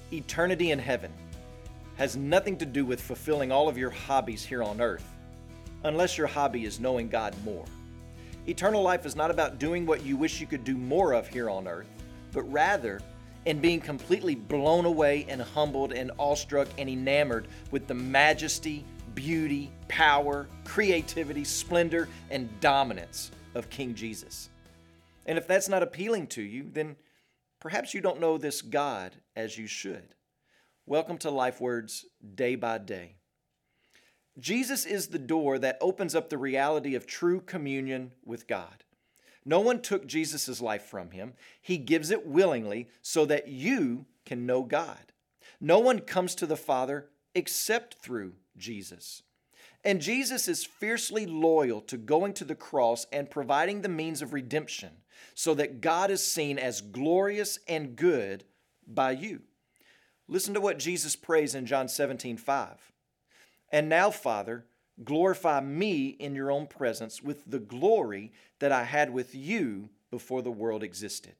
Eternity in heaven has nothing to do with fulfilling all of your hobbies here on earth, unless your hobby is knowing God more. Eternal life is not about doing what you wish you could do more of here on earth, but rather in being completely blown away and humbled and awestruck and enamored with the majesty, beauty, power, creativity, splendor, and dominance of King Jesus. And if that's not appealing to you, then perhaps you don't know this God as you should. Welcome to LifeWords Day by Day. Jesus is the door that opens up the reality of true communion with God. No one took Jesus' life from him. He gives it willingly so that you can know God. No one comes to the Father except through Jesus. And Jesus is fiercely loyal to going to the cross and providing the means of redemption so that God is seen as glorious and good by you. Listen to what Jesus prays in John 17:5. And now, Father, glorify me in your own presence with the glory that I had with you before the world existed.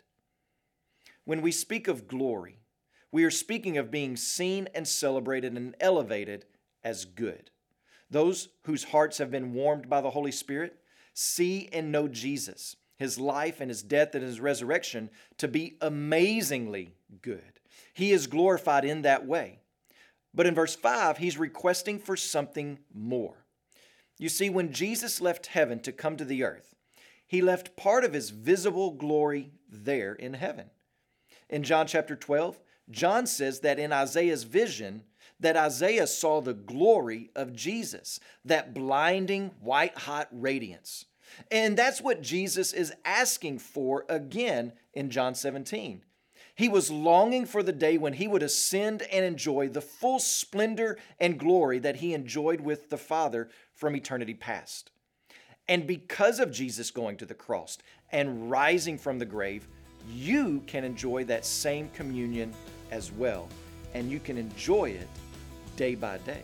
When we speak of glory, we are speaking of being seen and celebrated and elevated as good. Those whose hearts have been warmed by the Holy Spirit see and know Jesus, his life and his death and his resurrection to be amazingly good. He is glorified in that way. But in verse 5, he's requesting for something more. You see, when Jesus left heaven to come to the earth, he left part of his visible glory there in heaven. In John chapter 12, John says that in Isaiah's vision, that Isaiah saw the glory of Jesus, that blinding white-hot radiance. And that's what Jesus is asking for again in John 17. He was longing for the day when he would ascend and enjoy the full splendor and glory that he enjoyed with the Father from eternity past. And because of Jesus going to the cross and rising from the grave, you can enjoy that same communion as well, and you can enjoy it day by day.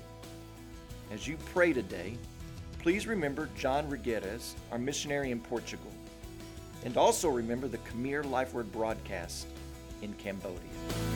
As you pray today, please remember John Regueres, our missionary in Portugal, and also remember the Khmer LifeWord broadcast in Cambodia.